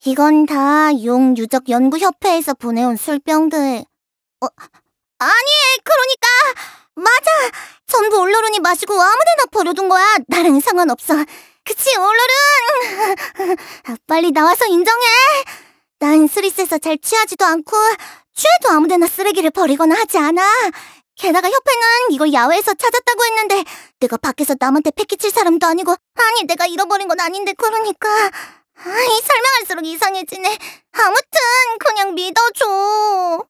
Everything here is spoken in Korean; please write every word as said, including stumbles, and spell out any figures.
이건 다 용유적연구협회에서 보내온 술병들. 어, 아니, 그러니까 맞아. 전부 올로론이 마시고 아무데나 버려둔 거야. 나랑 상관없어. 그치, 올로론? 빨리 나와서 인정해. 난 술이 세서 잘 취하지도 않고 취해도 아무데나 쓰레기를 버리거나 하지 않아. 게다가 협회는 이걸 야외에서 찾았다고 했는데 내가 밖에서 남한테 패기칠 사람도 아니고, 아니 내가 잃어버린 건 아닌데. 그러니까 아이, 설명할수록 이상해지네. 아무튼 그냥 믿어줘.